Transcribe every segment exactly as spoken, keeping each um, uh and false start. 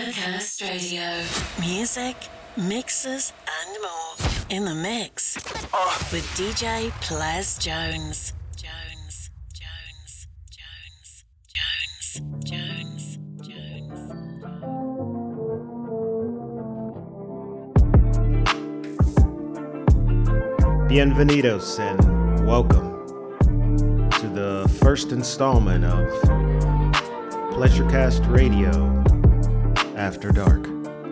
Pleasurecast Radio. Music, mixes, and more in the mix with D J Ples Jones. Jones, Jones, Jones, Jones, Jones, Jones. Bienvenidos and welcome to the first installment of Pleasurecast Radio After Dark.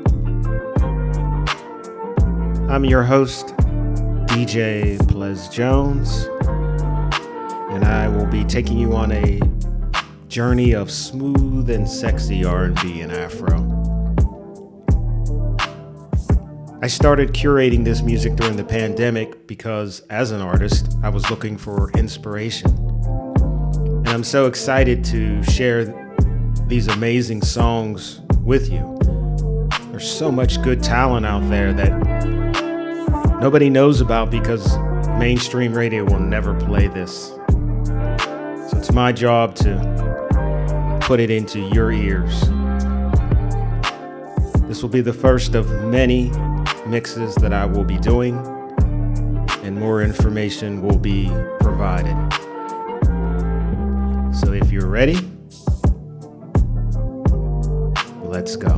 I'm your host, D J Ples Jones, and I will be taking you on a journey of smooth and sexy R and B and Afro. I started curating this music during the pandemic because, as an artist, I was looking for inspiration. And I'm so excited to share these amazing songs with you. There's so much good talent out there that nobody knows about because mainstream radio will never play this. So it's my job to put it into your ears. This will be the first of many mixes that I will be doing, and more information will be provided. So if you're ready, let's go.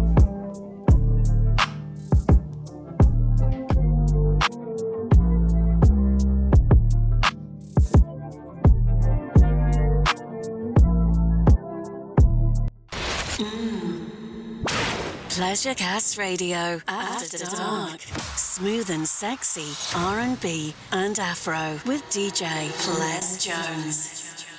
Pleasurecast Radio After Dark. Smooth and sexy R and B and Afro with D J Ples Jones.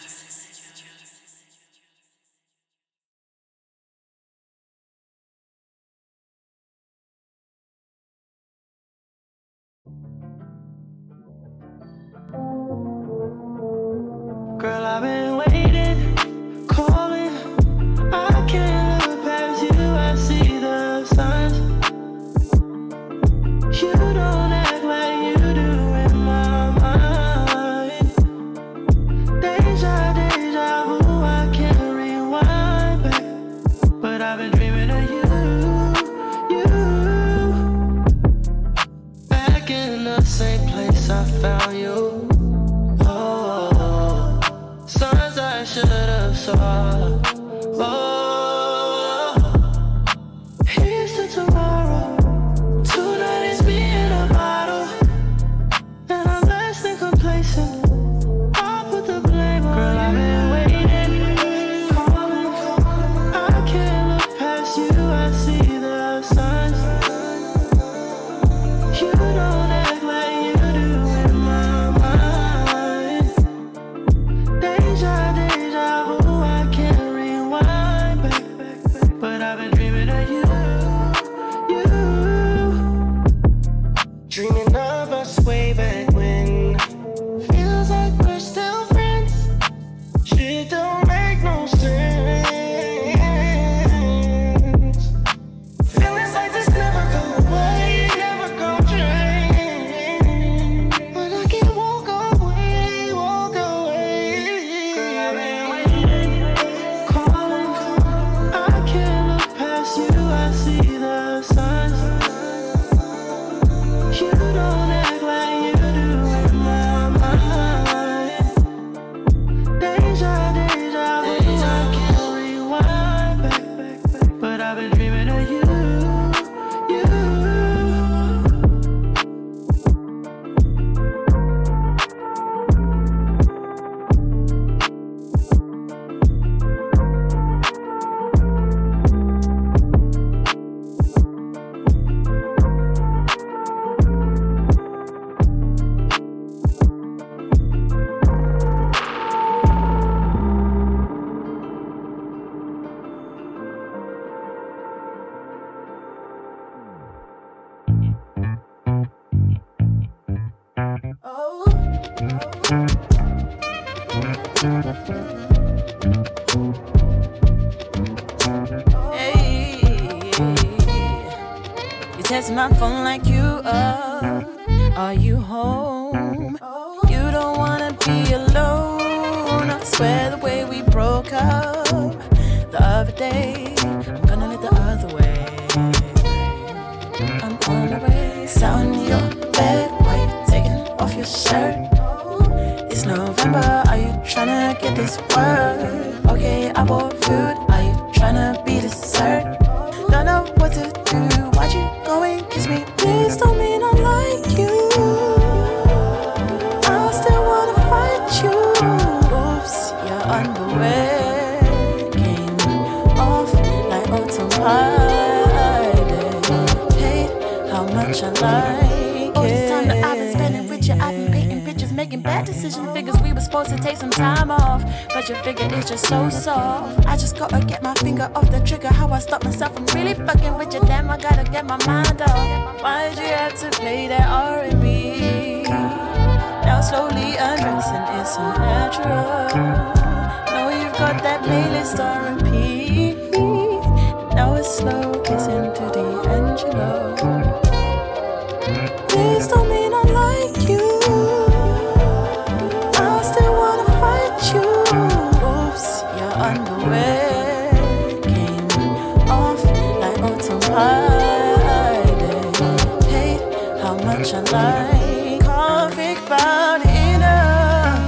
Girl, I've been waiting, calling. I can't look past you, I see the signs. You don't act like you do in my mind. Deja, deja vu, I can't rewind back. But I've been dreaming of you, you. Back in the same place I found you. I should have saw. Oh, here's to tomorrow. Tonight is me in a bottle, and I'm less than complacent. I'll put the blame on Girl, you. I've been waiting, calling. I can't look past you. I see the signs. You don't act like you do in my mind. Deja, deja vu, I can't rewind back. But I've been dreaming of you, you. Dreaming of us way back when. Feels like we're still friends. Shit don't make no sense. Feelings like this never go away, never go change. But I can't walk away, walk away. Girl, I've been waiting, calling. I can't look past you, I see the signs. You don't act like you do in my mind. Deja, deja vu, I can't rewind back. But I've been dreaming of you, you. Hey, you text my phone like you are. Are you home? You don't wanna be alone. I swear the way we broke up the other day, I'm gonna let the other way. shirt. It's November, are you tryna get this word? Okay, I bought food, are you tryna be dessert? Don't know what to do, why'd you go and kiss me? Please don't mean I like you, I still wanna fight you. Oops, your underwear came off like autopilot. Hate how much I like all this time that I've been spending with you, I've been painting pictures, making bad decisions. Figures we were supposed to take some time off, but your figure is just so soft. I just gotta get my finger off the trigger. How I stop myself from really fucking with you? Damn, I gotta get my mind off. Why'd you have to play that R and B? Now slowly undressing, it's so natural. Know you've got that playlist on repeat. Now it's slow kissing to D'Angelo. Please don't mean I like you, I still wanna fight you. Oops, your underwear came off like autopilot. Hate how much I like, can't think about it enough.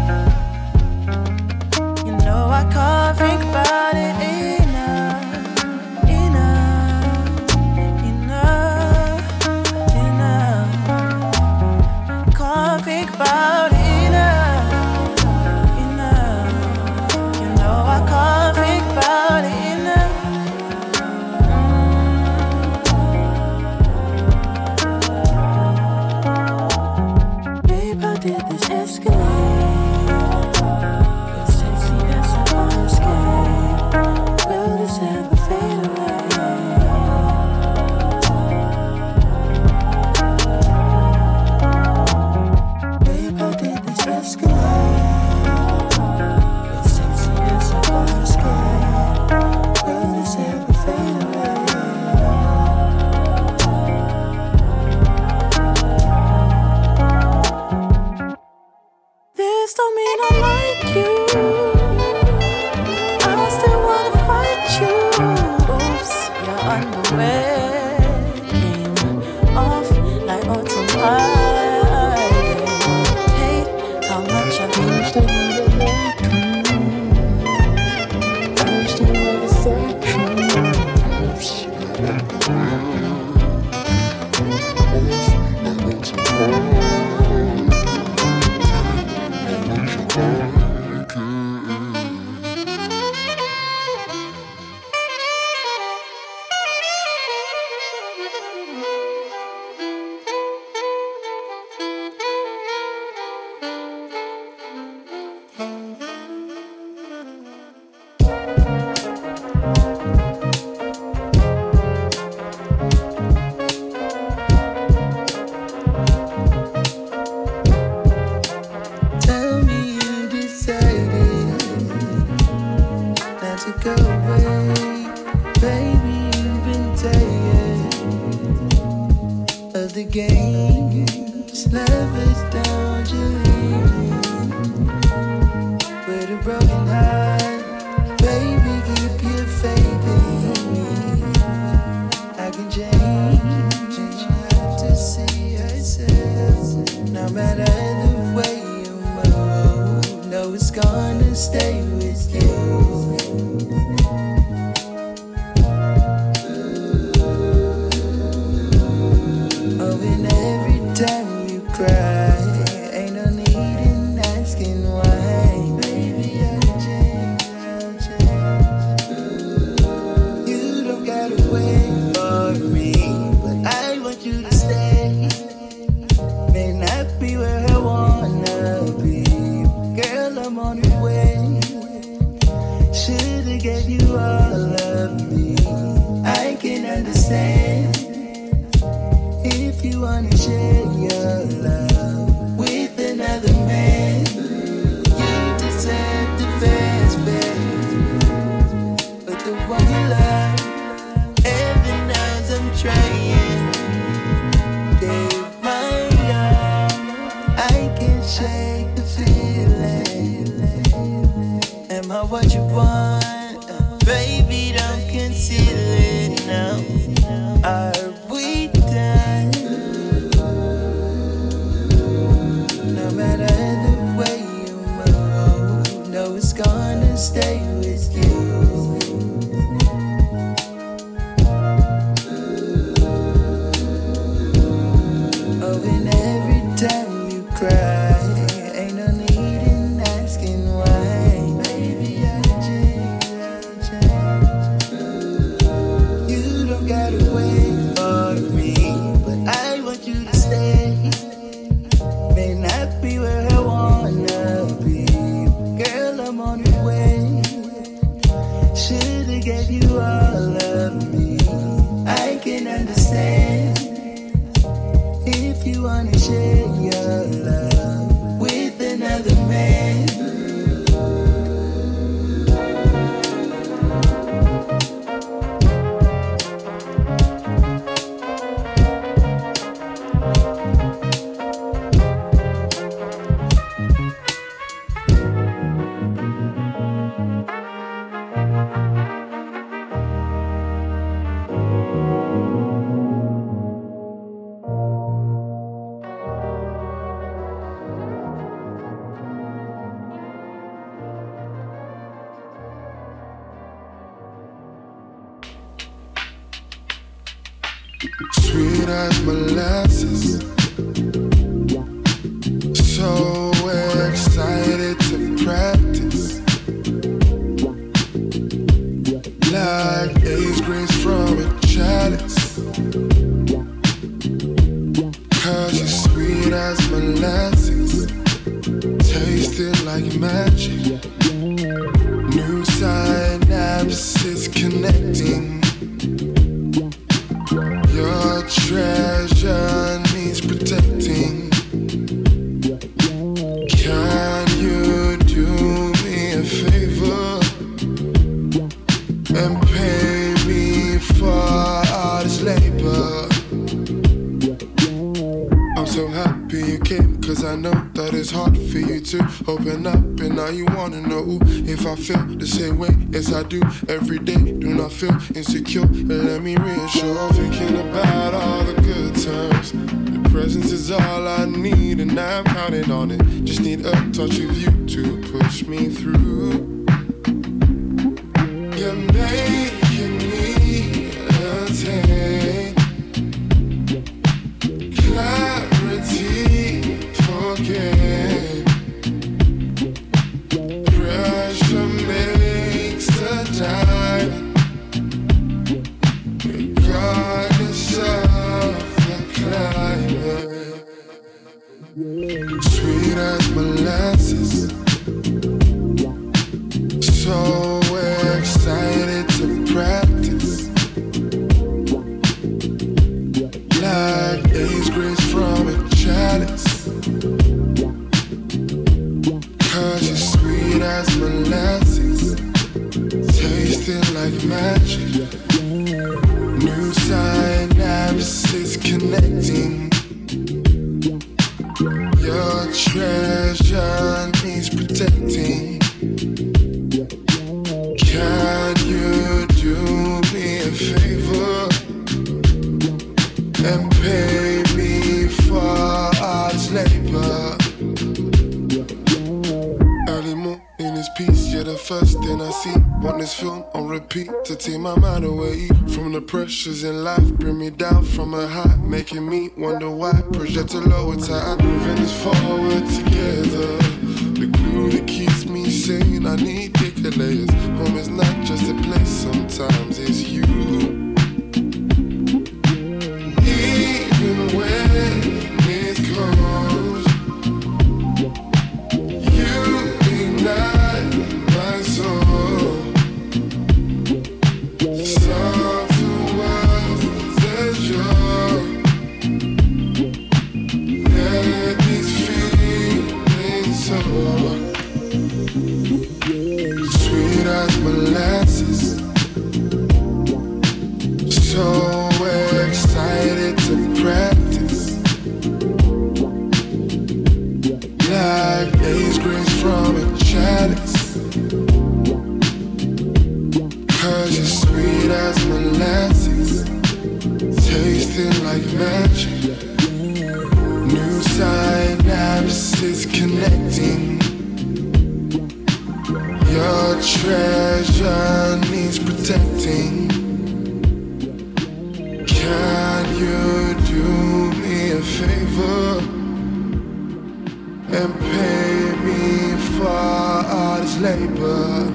You know I can't think about it enough, enough, enough, enough. Can't think about it enough, enough. You know I can't think about it enough. Mm. Babe, how did this escalate? Your sexiness, I wanna escape. Will this ever fade away? Babe, how did this escalate? Your sexiness, I wanna escape. Will this ever fade away? This don't mean I like you, I still wanna fight you. Oops, your underwear came off like autopilot. Hate how much I lose the Tell me you decided not to go away. Baby, you've been tired of the games. Lovers, don't you leave me with a broken heart. Baby, keep your faith in me. I can change, and you have to see yourself. No matter the way you move, know it's gonna stay with you. Oh, and every time you cry, ain't no need in asking why. Baby, I'll change, I'll change. You don't gotta wait for me, but I want you to stay. May not be where I wanna be, girl, I'm on the way. Should've gave you all of me. I can understand if you wanna share your love with another man. You deserve the best, babe, but the one you love, heaven knows I'm trying. Gave my all, I can shake the feeling. Am I what you want? Baby, don't conceal it now. Are we done? stay with you. Oh, and every time you cry, ain't no need in asking why. Baby, I'll change, I'll change. You don't gotta wait for me, but I want you to stay. May not be where I wanna be, girl, I'm on the way. Should've gave you all of me. I can understand if you wanna share your love with another man. Sweet as molasses, so excited to practice, like A's grace from a chalice. Cause you're sweet as molasses, tasting like magic. New synapses connecting. Your treasure needs protecting. Can you do me a favor and pay me for all this labor? I'm so happy you came, cause I know that it's hard for you to open up, and now you wanna know if I feel the same way as I do every day. Do not feel insecure, let me reassure. Thinking about all the good times, the presence is all I need, and I'm counting on it. Just need a touch of you to push me through. You're making me attain clarity for gain. Pressure makes a diamond, regardless of the climate. Sweet as molasses, so excited to practice, like A's grace from a chalice. Cause you're sweet as molasses, tasting like magic. New synapses connecting. Your treasure needs protecting. Can you do me a favor and pay me for all this labor? Early morning is peace, you're the first thing I see. Want this film on repeat to take my mind away from the pressures in life. Bring me down from a high, making me wonder why. Project a lower tide, moving us forward together. The glue that keeps me sane, I need thicker layers. Home is not just a place, sometimes it's you. Even when it's cold, you ignite my soul. Soft words as yours. Let these feelings soar. Sweet as molasses, so excited to practice, like A's grace from a chalice. Cause you're sweet as molasses, tasting like magic. New synapses connecting. Your treasure needs protecting. Can you do me a favor and pay me for all this labor?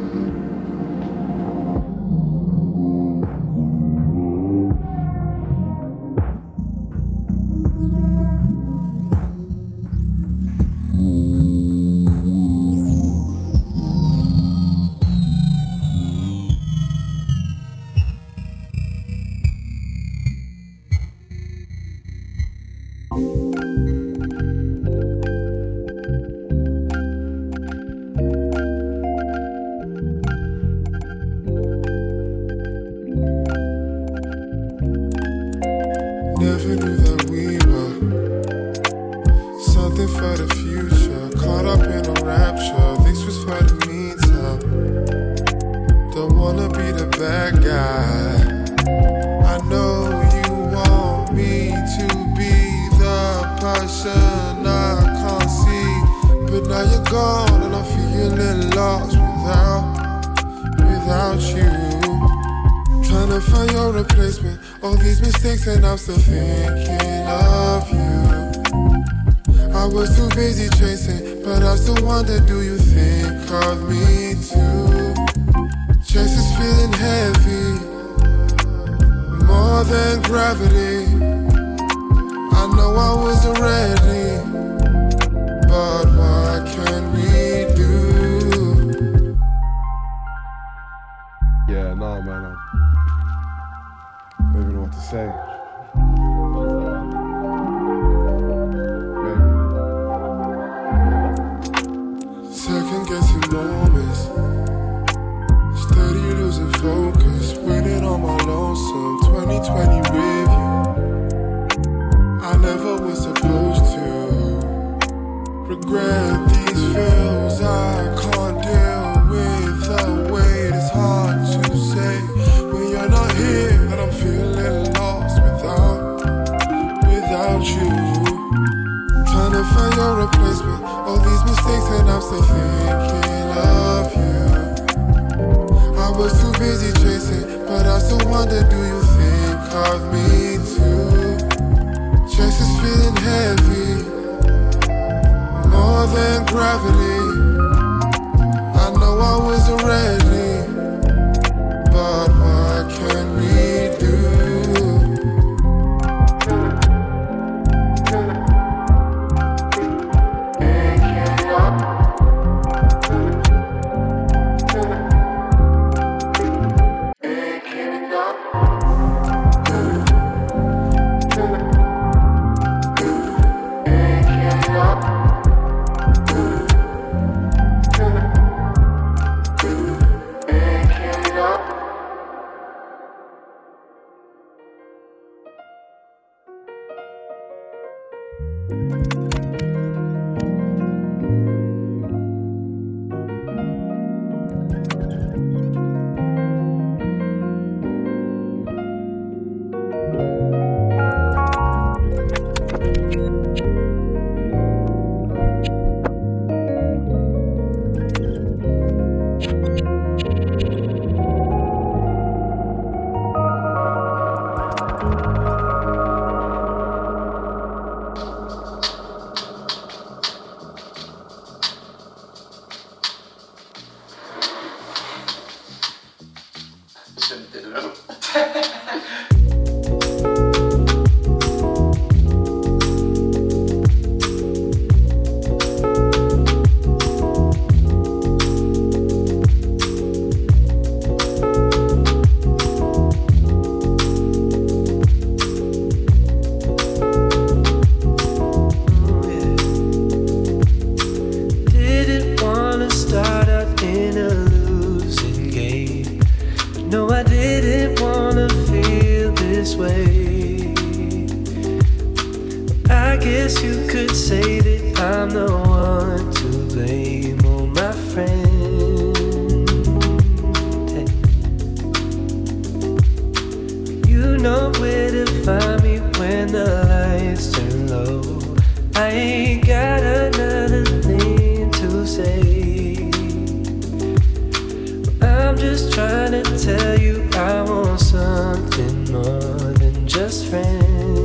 Never knew that we were something for the future. Caught up in a rapture. This was for the meantime. Don't wanna be the bad guy. I know you want me to be the person I can't see, but now you're gone and I'm feeling lost without, without you. Trying to find your replacement. All these mistakes and I'm still thinking of you. I was too busy chasing, but I still wonder, do you think of me too? Chest is feeling heavy, more than gravity. I know I wasn't ready, but what can we do? Yeah, no, man. I'm I don't even know what to say. Maybe. Second guessing moments, steady losing focus, waiting on my lonesome. twenty twenty with you, I never was supposed to regret these feels. I can't deal with the weight. It's hard to say when you're not here. I'm feeling lost without, without you. Trying to find your replacement. All these mistakes and I'm still thinking of you. I was too busy chasing, but I still wonder, do you think of me too? Chest is feeling heavy, more than gravity. I know I wasn't ready, but what can we do? just trying to tell you I want something more than just friends.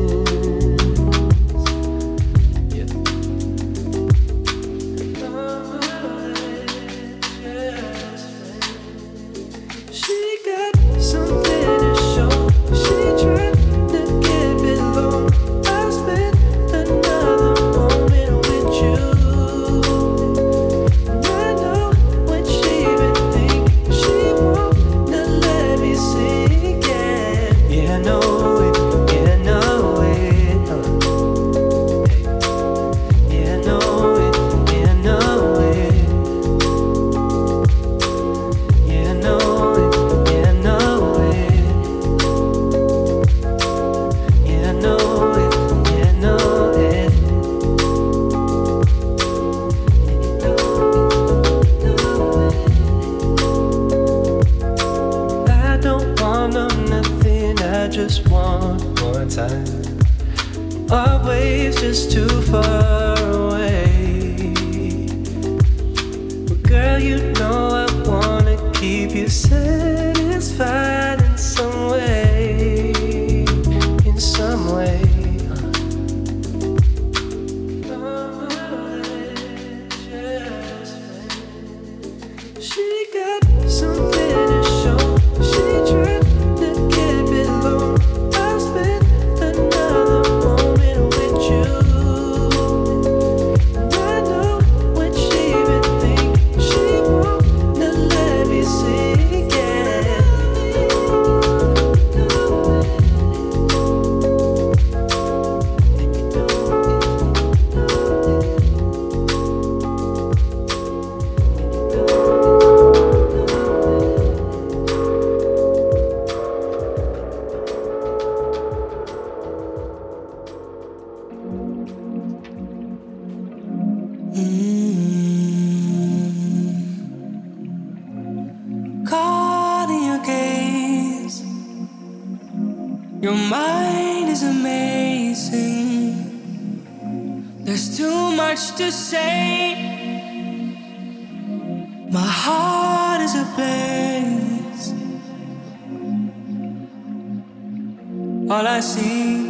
All I see,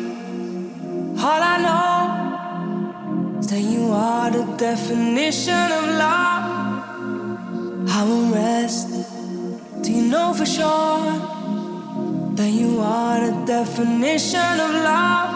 all I know is that you are the definition of love. I won't rest till you know for sure that you are the definition of love.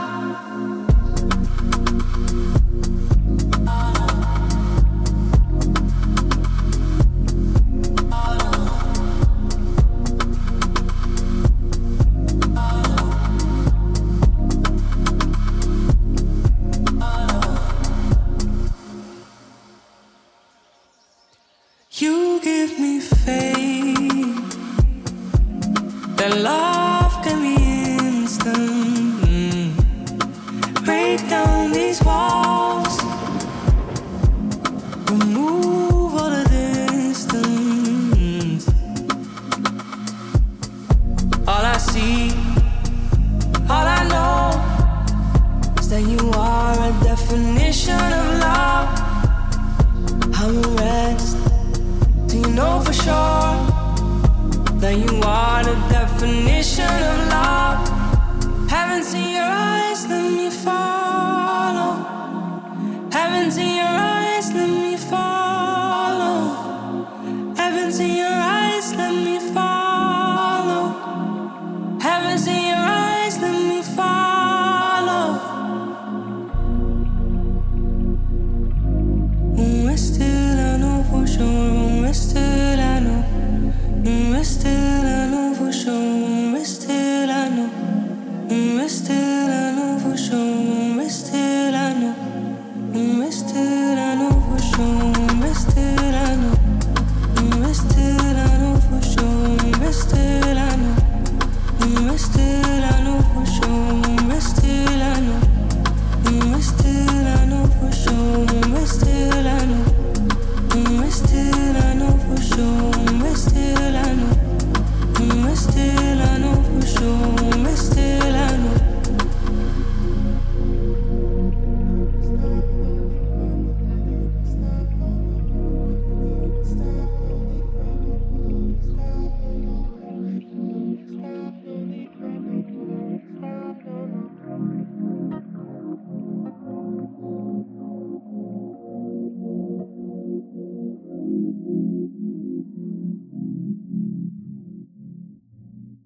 You give me faith that love can be instant. Mm. Break down these walls, remove all the distance. All I see, all I know is that you are a definition of love. I will rest. You know for sure that you are the definition of love. Haven't seen your eyes, let me follow. Haven't seen your eyes, let me follow. Haven't seen your eyes, let me follow. Haven't seen your eyes, let me follow. We're still, I know for sure. Still I know, mm, still I know for sure, still I know, mm, still I know for sure, still I know, mm, still I know for sure, still I know, mm, still I know for sure, still I know, mm, still I know for sure, still I know, mm, still I know for sure, still I know. Still I know for sure, still I know,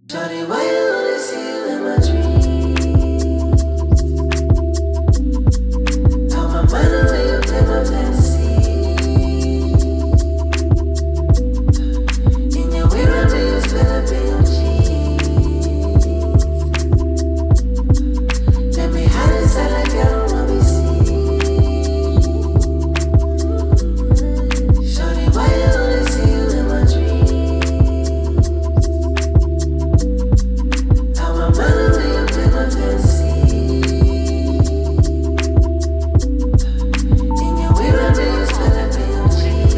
Shawty, why you only see you in my dreams? How my mind away you play my fantasy. In your way around me you spit up in your jeans. Let me hide inside like I don't wanna be seen. Shawty, why you only see you in my dreams? How my mind away you play my fantasy. In your way around me you spit up in your jeans.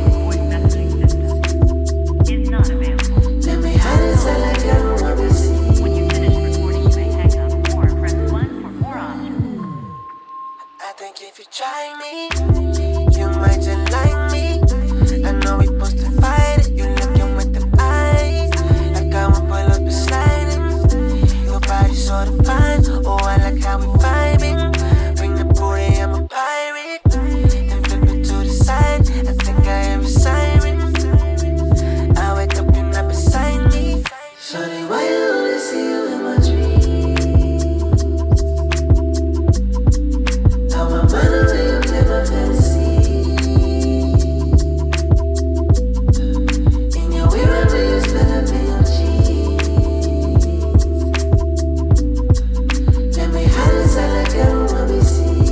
Let me hide inside like I don't wanna be seen. I think if you try me, you might just like me. I know we supposed to fight it. You looking with them eyes, like I won't pull up beside him. Your body so defined. Oh, I like how we vibing. Bring the booty, I'm a pirate. Then flip it to the side. I think I hear a siren. I wake up, you're not beside me. Shawty, why you only see you in my dreams? How my mind away you play my fantasy. In your way around me you spit up in your jeans. Let me hide inside like I don't wanna be seen.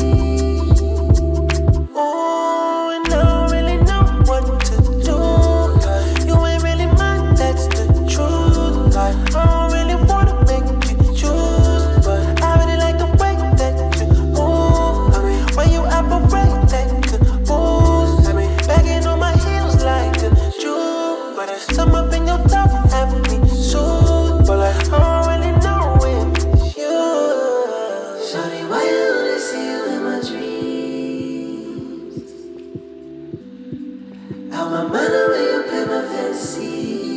Ooh, and I don't really know what to do. You ain't really mine, that's the truth. Like, I don't really wanna make you choose, but I really like the way that you move. I mean, when you operate that good boost. I mean, bagging on my heels like a Jew, but there's some up in your top have me soothed. But like, I don't really know if it's you. Shawty, why you only see you in my dreams? How my mind away you play my fantasy.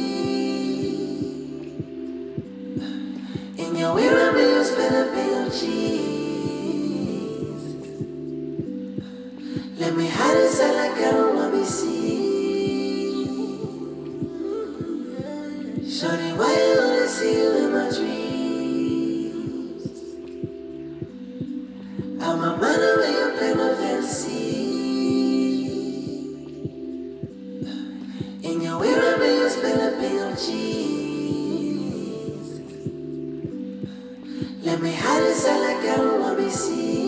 In your way around me you spit up in your jeans. Let me hide inside like I don't wanna be seen. Shawty, why you only see you in my dreams? How my mind away you play my fantasy. In your way around me you spit up in your jeans. Let me hide inside like I don't wanna be seen.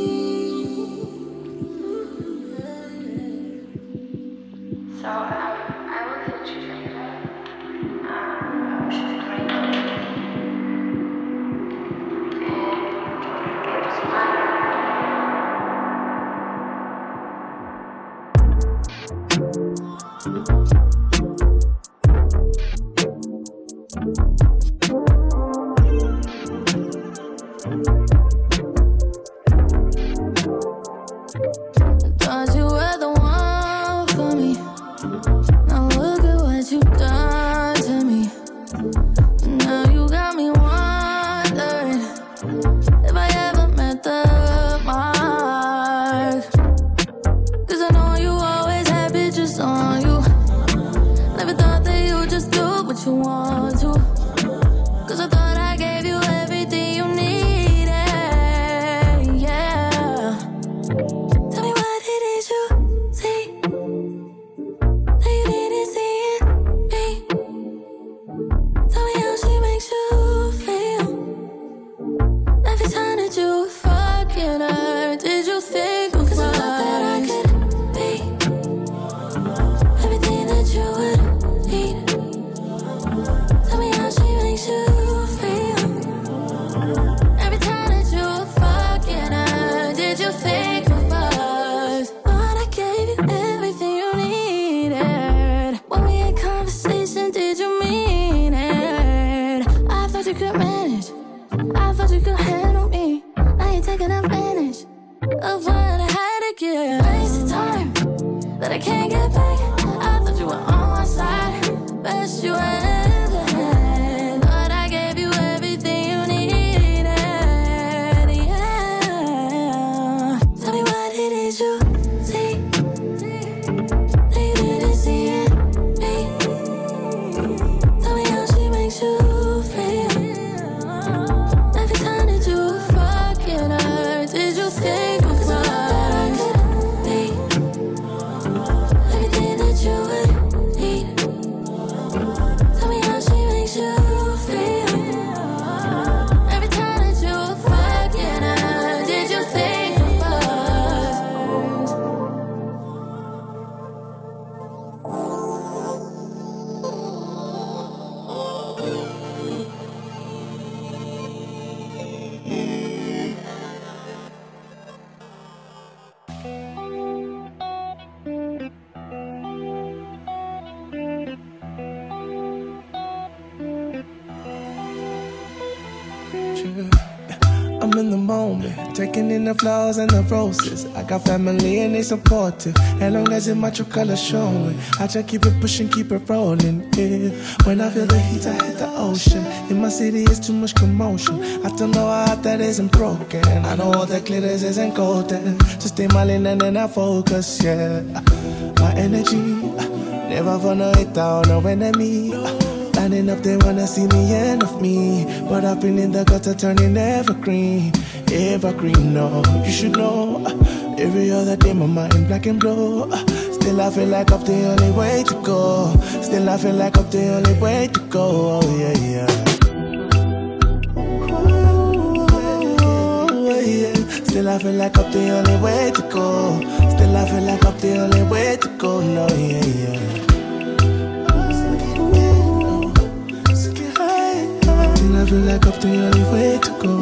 So um, I will hit you later. Um, should I bring it? And it was fun. Thought you were the one for me. Now look at what you've done to me. Now you got me wondering if I ever met the mark. Cause I know you always had bitches on you. Never thought that you just do what you want to. Cause I thought I gave you everything you needed. Yeah. Tell me what it is you see that you didn't see in me. Tell me how she makes you feel. Every time that you were fucking her, did you think of us? 'Cause I thought that I could be everything that you would need. Tell me how she makes you feel. Every time that you were fucking her, did you think of us? Thought I gave you everything you needed. When we had conversation, did you mean it? I thought you could manage. I thought you could handle me. Now you're taking advantage of what I had to give. Wasted time that I can't get back. I thought you were on my side. Best you ever had. Thought I gave you everything you needed. Yeah. Tell me what it is you see that you didn't see in me. Tell me how she makes you I'm in the moment, taking in the flowers and the roses. I got family and they supportive. As long as it's my true color showing, I just keep it pushing, keep it rolling. Yeah. When I feel the heat, I hit the ocean. In my city, it's too much commotion. I don't know how that isn't broken. I know all that glitters isn't golden. Just stay my lane and then I focus. Yeah, my energy never wanna hit down no enemy. Lining up, they wanna see the end of me. But I've been in the gutter turning evergreen. Evergreen, no, you should know. Every other day my mind black and blue. Still I feel like I'm the only way to go. Still I feel like I'm the only way to go. Oh yeah, yeah. Ooh, yeah. Still I feel like I'm the only way to go. Still I feel like I'm the only way to go. No, yeah, yeah. I feel like I'm the only way to go.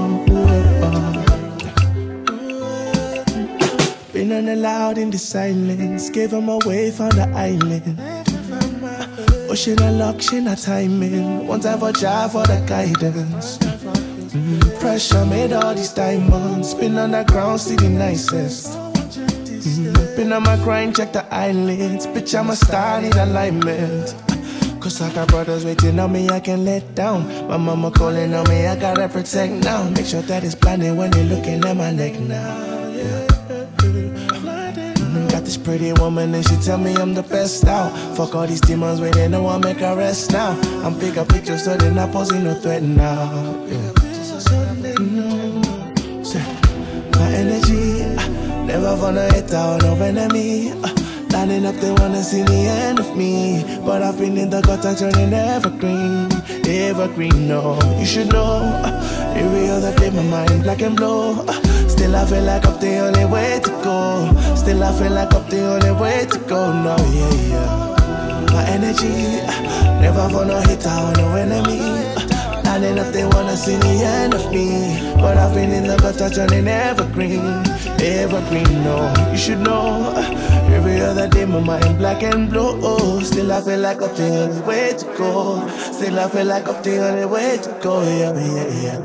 Been unallowed in the silence. Gave them away from the island. Ocean and luck, she not timing. One time for job for the guidance. Mm-hmm. Pressure made all these diamonds. Been on the ground, see the nicest. Mm-hmm. Been on my grind, check the eyelids. Bitch, I'm a star, need alignment. Cause I got brothers waiting on me, I can't let down. My mama calling on me, I gotta protect now. Make sure that it's blinding when they're looking at my neck now. Yeah. Mm, got this pretty woman and she tell me I'm the best out. Fuck all these demons waiting, no one make her rest now. I'm pick up pictures so they're not posing no threat now. Yeah. Mm, my energy, never wanna hit down no enemy. Lining up, they wanna see the end of me. But I've been in the gutter turning evergreen. Evergreen, no, you should know. Every other day my mind black and blue. Still I feel like I'm the only way to go. Still I feel like I'm the only way to go. No, yeah, yeah. My energy, never wanna hit down no enemy. Lining up, they wanna see the end of me. But I've been in the gutter turning evergreen. Evergreen, no, you should know. Every other day my mind black and blue. Still I feel like I'm the only way to go. Still I feel like I'm the only way to go. Yeah, yeah, yeah.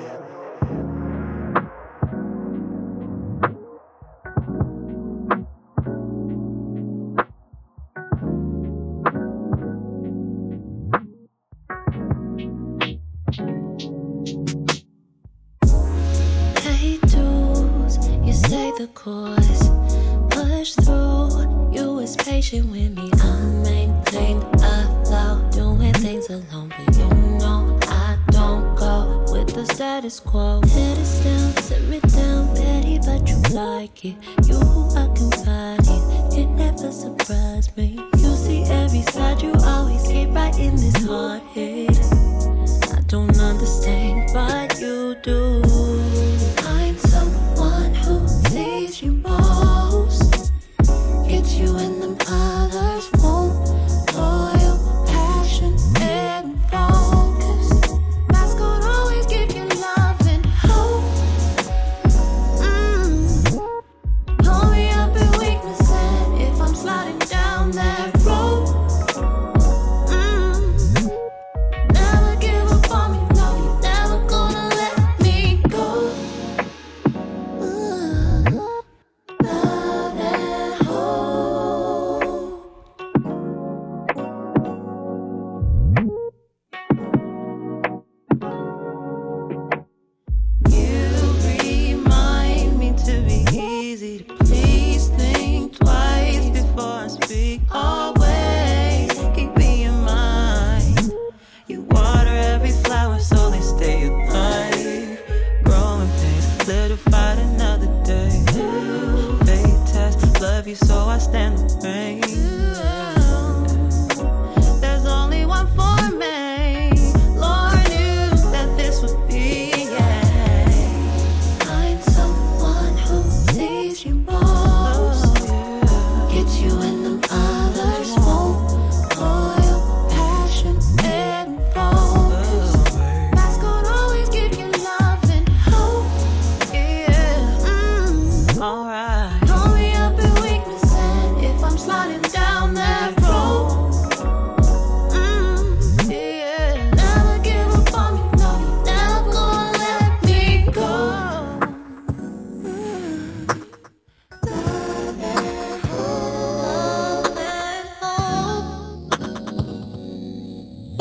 The course, push through. You was patient with me. I maintained a flow, doing things alone, but you know I don't go with the status quo. Sit us down, sit me down, petty, but you like it. You who I confide in, it never surprised me. You see every side, you always get right in this hard head. I don't understand, but you do. I'm someone who sees you most, gets you in them others won't. Loyal, passion, and focus. That's gonna always give you love and hope. Mm. Pull me up in weakness, and if I'm sliding down that road, mm.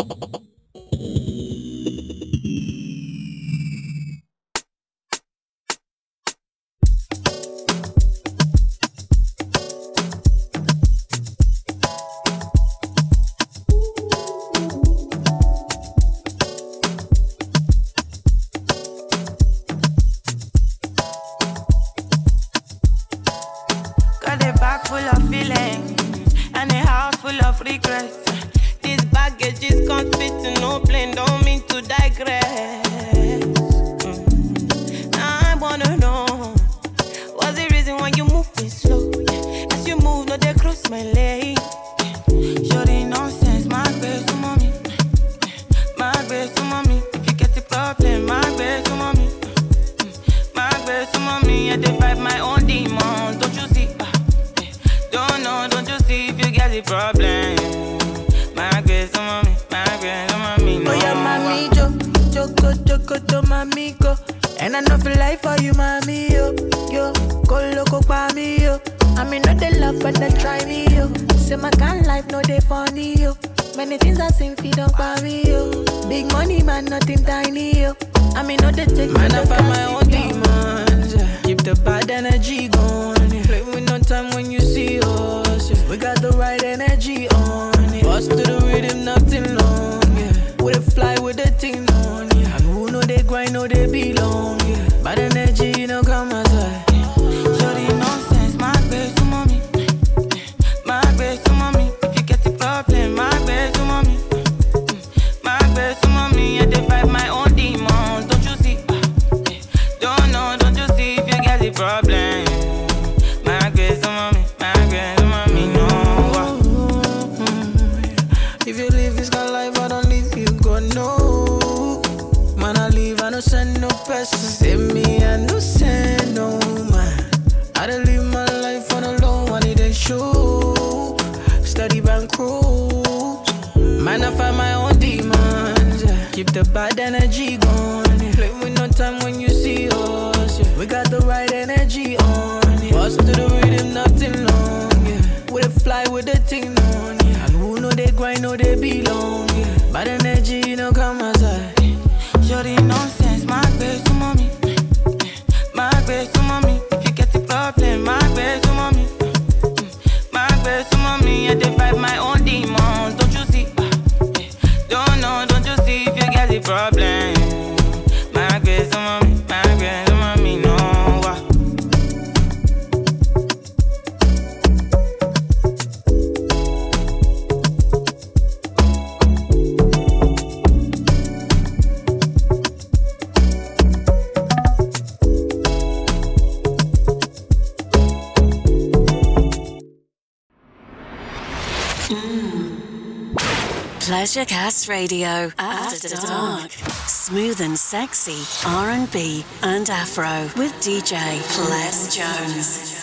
Got a bag full of feelings and a house full of regrets. This baggage is can't fit in no plane, don't mean to digress. Mm. Now I wanna know, what's the reason why you move me slow? As you move, no, they cross my lane. Sure the nonsense, my best to mommy. My best to mommy. If you get the problem, my best to mommy. My best to mommy, I divide my own demons, don't you see? Don't know, don't you see if you get the problem? My grace, oh mommy, my grace, oh mommy, no. Oh yeah, mami, jo, joko, joko, to mami, go. And I know feel life for you, mami, yo, yo. Go loco, pa me, yo. I mean, not the love, but then try me, yo. Say my kind life, no, they funny, yo. Many things I seen, feed up by me, yo. Big money, man, nothing tiny, yo. I mean, not the take, man, I find my own demons, yeah. Keep the bad energy going, yeah. Play with no time when you see us, yeah. We got the right energy on, yeah. Bust to the rhythm, nothing long, yeah. We dey fly with the thing on, yeah. And who know they grind, know they belong, yeah. Bad energy, you know, come outside. Show the nonsense, my grace to mommy. My grace to mommy. If you get the problem, my grace to mommy. My grace to mommy, I divide my own demons, don't you see? Don't know, don't you see if you get the problem? My grace to mommy, my grace to mommy, no. If you live this kind of life, I don't leave you, go no. Man, I leave, I no send no person. Save me, I no send no man. I don't live my life on a low, I need a show. Steady bankroll. Man, I find my own demons, yeah. Keep the bad energy going, yeah. Play with no time when you see us, yeah. We got the right energy on, yeah. Bust to the rhythm, nothing long, yeah. We dey fly with the thing on, yeah. And who know they grind, know they belong, yeah. Bad energy, you know, come outside. Sure the nonsense, my grace to mommy. My grace to mommy. If you get the problem, my grace to mommy. My grace to mommy, I divide my own demons, don't you see? Don't know, don't you see if you get the problem? My grace to mommy, my grace to mommy, no. Pleasure Cast Radio After, After Dark. Smooth and sexy R and B and Afro with D J Ples Jones.